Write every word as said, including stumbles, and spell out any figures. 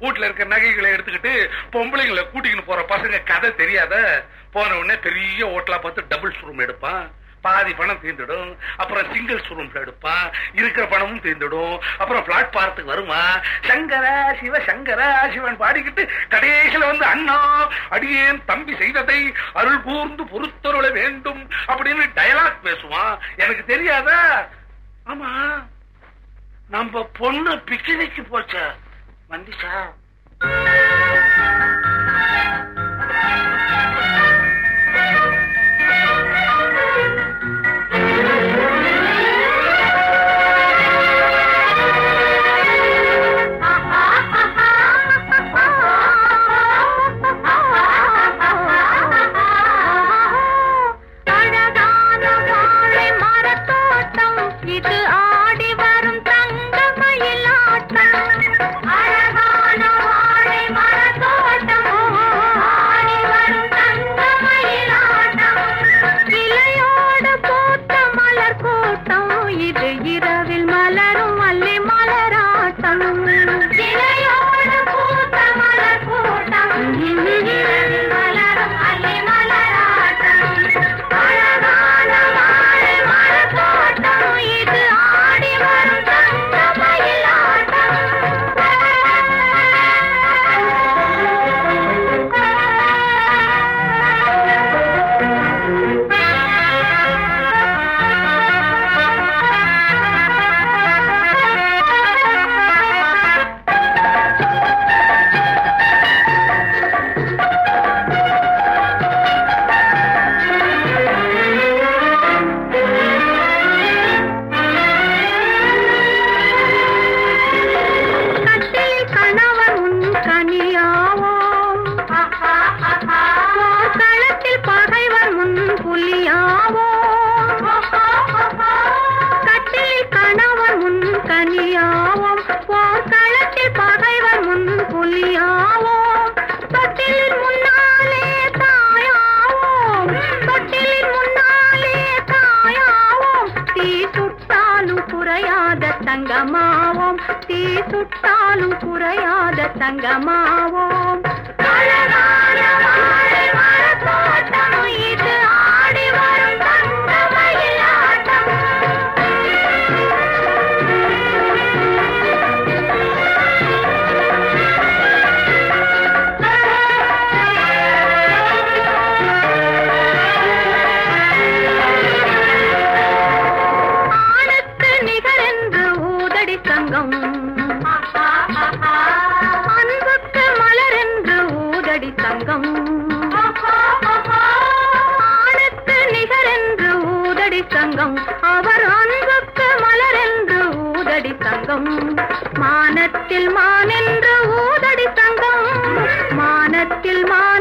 வீட்டுல இருக்க நகைகளை எடுத்துக்கிட்டு பொம்பளைங்களை கூட்டிக்கிட்டு போற பசங்க கதை தெரியாத. போன உடனே பெரிய ஹோட்டலா பார்த்து டபுள்ஸ் ரூம் எடுப்பான், பாதி பணம் தீர்ந்துடும். அப்புறம் சிங்கிள்ஸ் ரூம்ல எடுப்பான், இருக்கிற பணமும் தீர்ந்துடும். அப்புறம் பிளாட்பாரத்துக்கு வருமா, சங்கரா சிவ சங்கரா சிவன் பாடிக்கிட்டு கடைசியில வந்து அண்ணா அடியேன் தம்பி செய்ததை அருள் கூர்ந்து பொறுத்தருள வேண்டும் அப்படின்னு டயலாக் பேசுவான். எனக்கு தெரியாதா? ஆமா, நம்ம பொண்ணு பிக்னிக்கு போச்ச வந்துச்சா? தங்கமாவோம், தீ சுட்டாலும் குறையாத தங்கமாவோம். அழகான வாழை மரத்தோட்டம் இது ஆடி வரும் தங்க மயிலாட்டம். ஆணுக்கு நிகரென்று ஊதடி சங்கம், அன்புக்கு மலர் என்று ஊதடி சங்கம். ஆணுக்கு நிகரென்று ஊதடி சங்கம், அவர் அன்புக்கு மலர் என்று ஊதடி சங்கம். மானத்தில் மான் என்று ஊதடி சங்கம், மானத்தில் மான்